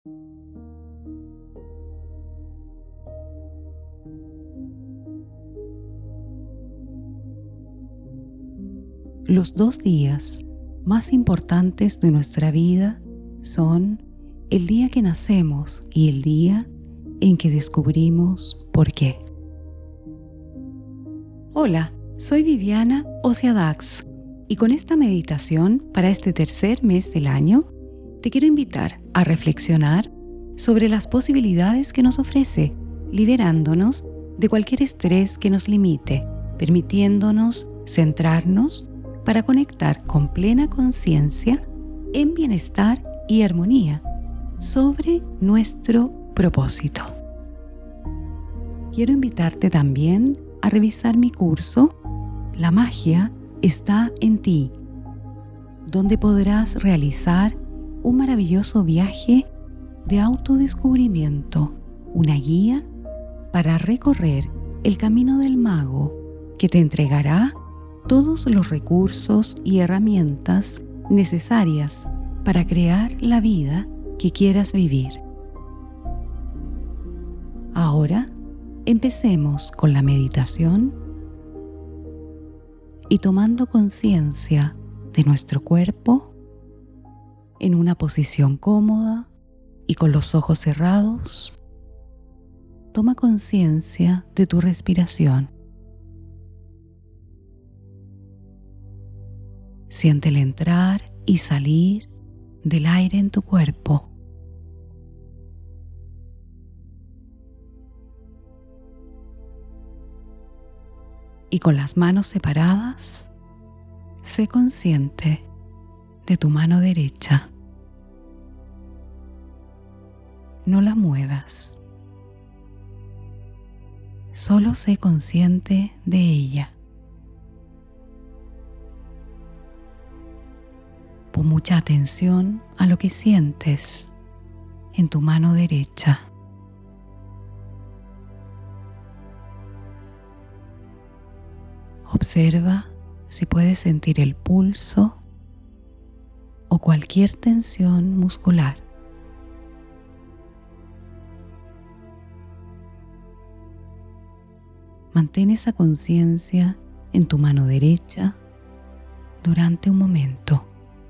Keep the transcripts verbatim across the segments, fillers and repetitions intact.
Los dos días más importantes de nuestra vida son el día que nacemos y el día en que descubrimos por qué. Hola, soy Viviana Ociadax y con esta meditación para este tercer mes del año te quiero invitar a reflexionar sobre las posibilidades que nos ofrece, liberándonos de cualquier estrés que nos limite, permitiéndonos centrarnos para conectar con plena conciencia en bienestar y armonía sobre nuestro propósito. Quiero invitarte también a revisar mi curso La magia está en ti, donde podrás realizar un maravilloso viaje de autodescubrimiento, una guía para recorrer el camino del mago que te entregará todos los recursos y herramientas necesarias para crear la vida que quieras vivir. Ahora, empecemos con la meditación y tomando conciencia de nuestro cuerpo en una posición cómoda y con los ojos cerrados, toma conciencia de tu respiración. Siente el entrar y salir del aire en tu cuerpo. Y con las manos separadas, sé consciente de tu mano derecha. No la muevas. Solo sé consciente de ella. Pon mucha atención a lo que sientes en tu mano derecha. Observa si puedes sentir el pulso o cualquier tensión muscular. Mantén esa conciencia en tu mano derecha durante un momento.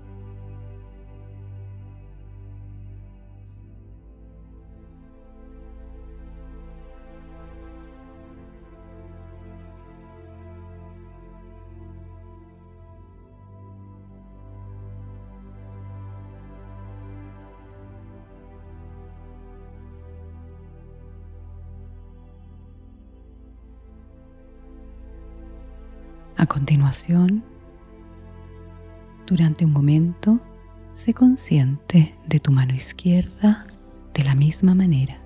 A continuación, durante un momento, sé consciente de tu mano izquierda de la misma manera.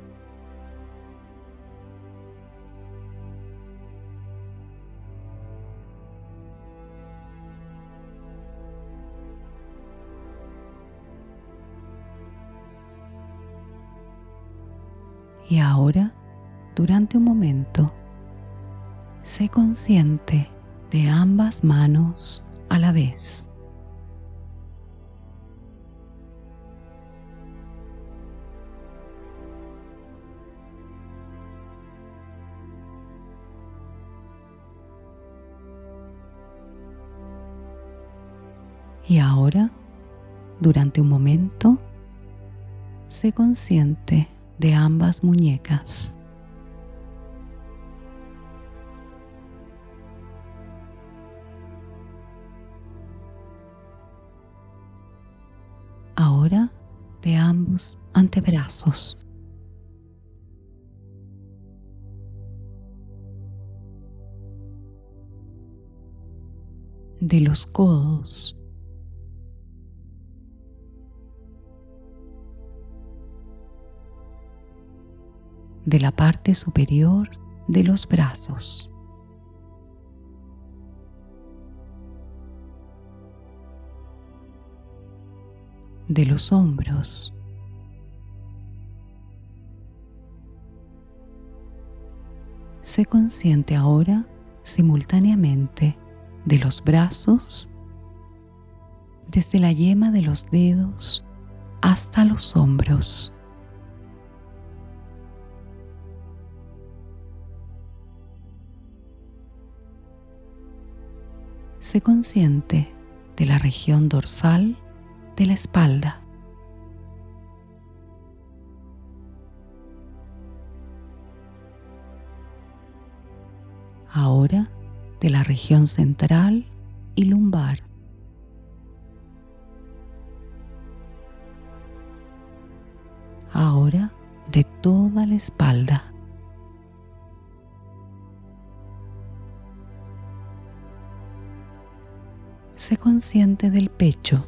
Y ahora, durante un momento, sé consciente de ambas manos a la vez. Y ahora, durante un momento, sé consciente de ambas muñecas. Ahora de ambos antebrazos. De los codos. De la parte superior de los brazos. De los hombros. Sé consciente ahora simultáneamente de los brazos, desde la yema de los dedos hasta los hombros. Sé consciente de la región dorsal de la espalda. Ahora de la región central y lumbar. Ahora de toda la espalda. Sé consciente del pecho.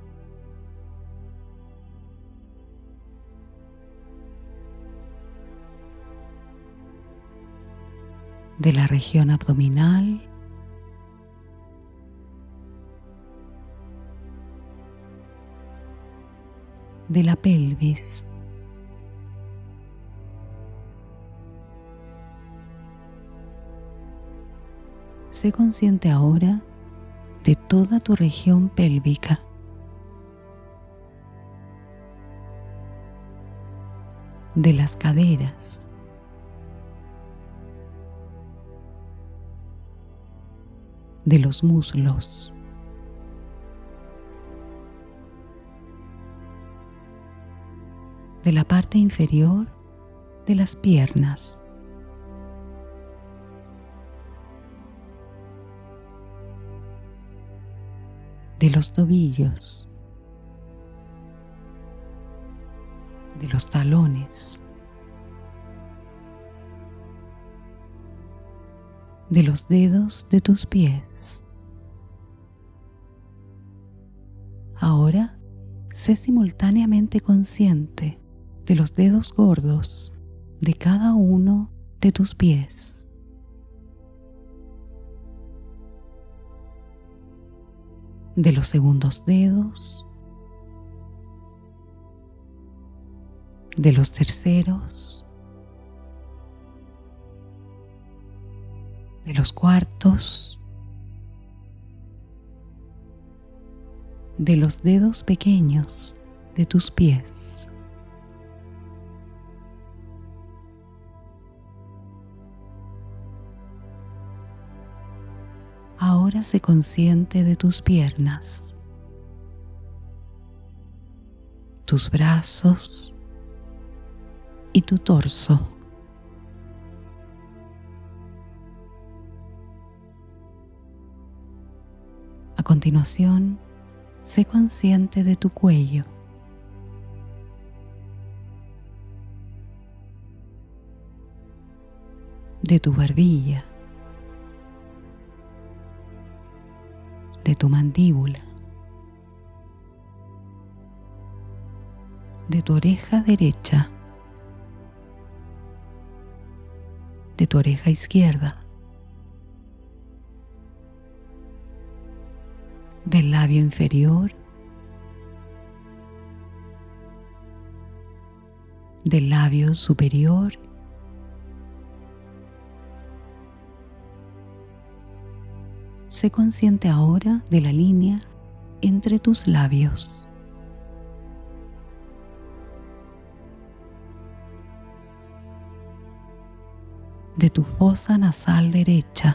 De la región abdominal. De la pelvis. Sé consciente ahora de toda tu región pélvica. De las caderas. De los muslos. De la parte inferior de las piernas. De los tobillos. De los talones. De los dedos de tus pies. Ahora, sé simultáneamente consciente de los dedos gordos de cada uno de tus pies. De los segundos dedos. De los terceros. De los cuartos. De los dedos pequeños de tus pies. Ahora sé consciente de tus piernas, tus brazos y tu torso. A continuación, sé consciente de tu cuello. De tu barbilla. De tu mandíbula. De tu oreja derecha. De tu oreja izquierda. Del labio inferior. Del labio superior. Sé consciente ahora de la línea entre tus labios. De tu fosa nasal derecha.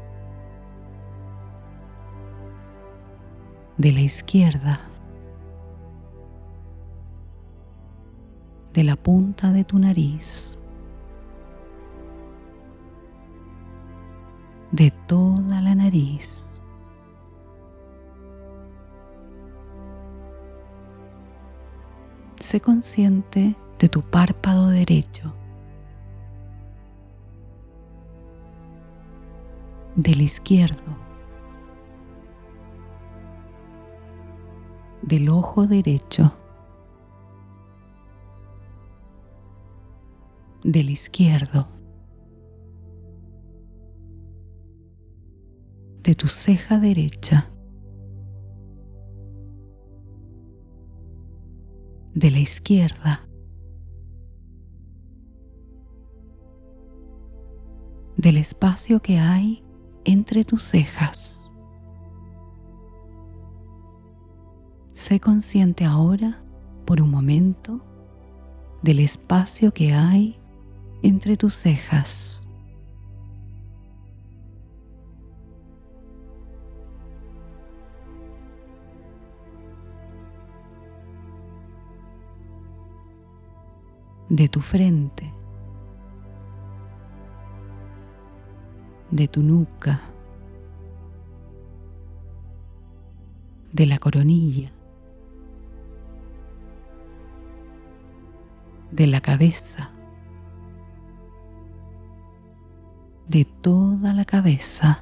De la izquierda. De la punta de tu nariz. De toda la nariz. Sé consciente de tu párpado derecho. Del izquierdo. Del ojo derecho. Del izquierdo. De tu ceja derecha. De la izquierda. Del espacio que hay entre tus cejas. Sé consciente ahora por un momento del espacio que hay entre tus cejas. De tu frente, de tu nuca, de la coronilla, de la cabeza, de toda la cabeza.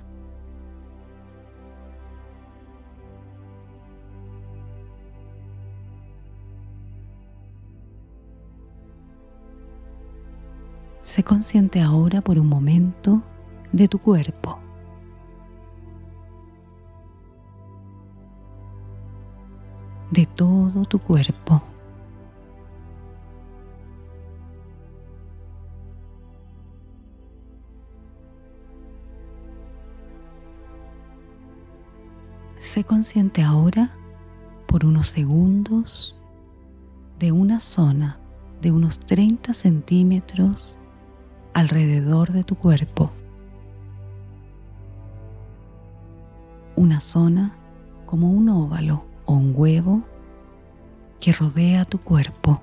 Sé consciente ahora por un momento de tu cuerpo. De todo tu cuerpo. Sé consciente ahora por unos segundos de una zona de unos treinta centímetros alrededor de tu cuerpo. Una zona como un óvalo o un huevo que rodea tu cuerpo.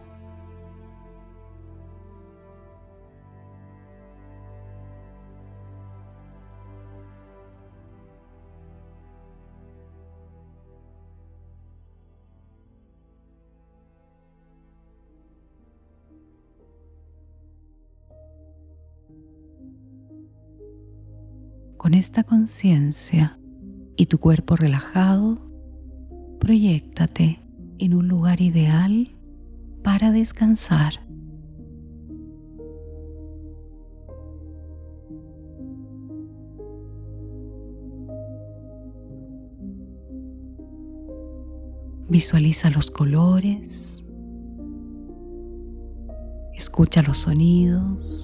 Con esta conciencia y tu cuerpo relajado, proyéctate en un lugar ideal para descansar. Visualiza los colores, escucha los sonidos,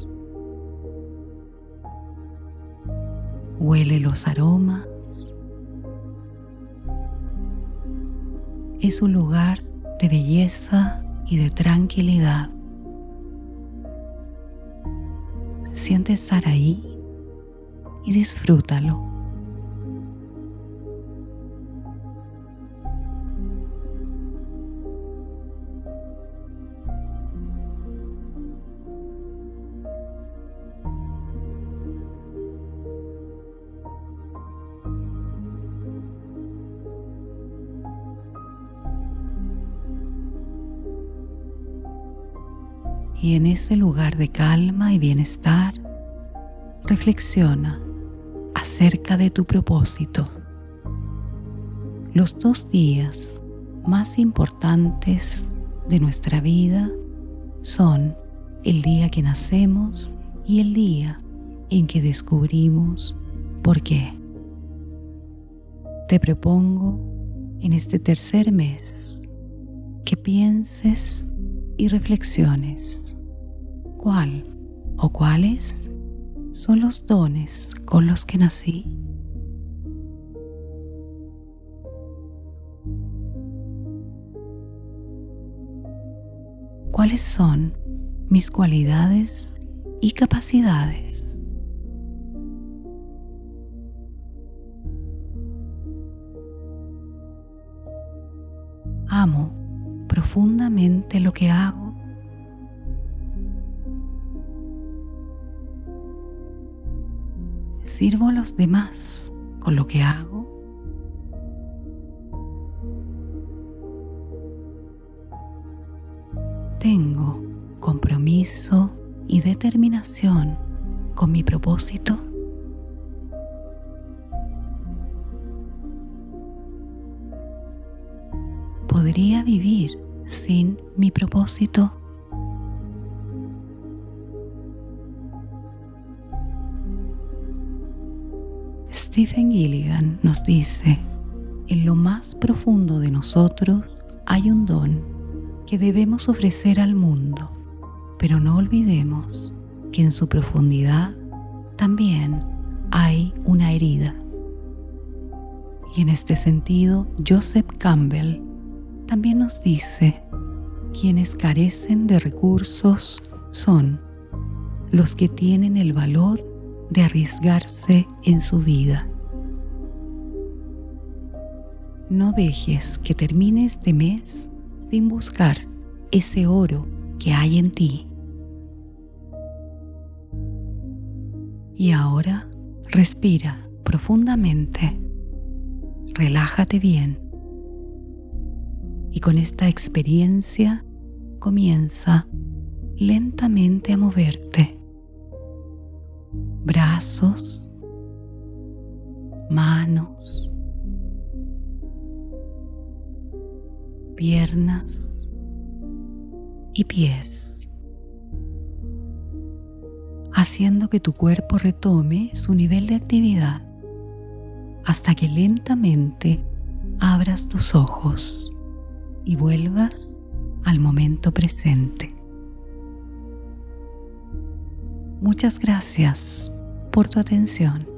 huele los aromas. Es un lugar de belleza y de tranquilidad. Siente estar ahí y disfrútalo. Y en ese lugar de calma y bienestar, reflexiona acerca de tu propósito. Los dos días más importantes de nuestra vida son el día que nacemos y el día en que descubrimos por qué. Te propongo en este tercer mes que pienses y reflexiones cuál o cuáles son los dones con los que nací. ¿Cuáles son mis cualidades y capacidades? Amo profundamente lo que hago. ¿Sirvo a los demás con lo que hago? ¿Tengo compromiso y determinación con mi propósito? ¿Podría vivir sin mi propósito? Stephen Gilligan nos dice: en lo más profundo de nosotros hay un don que debemos ofrecer al mundo, pero no olvidemos que en su profundidad también hay una herida. Y en este sentido, Joseph Campbell también nos dice Quienes carecen de recursos son los que tienen el valor de arriesgarse en su vida. No dejes que termine este mes sin buscar ese oro que hay en ti. Y ahora respira profundamente, relájate bien y con esta experiencia comienza lentamente a moverte. Brazos, manos, piernas y pies, haciendo que tu cuerpo retome su nivel de actividad hasta que lentamente abras tus ojos y vuelvas al momento presente. Muchas gracias por tu atención.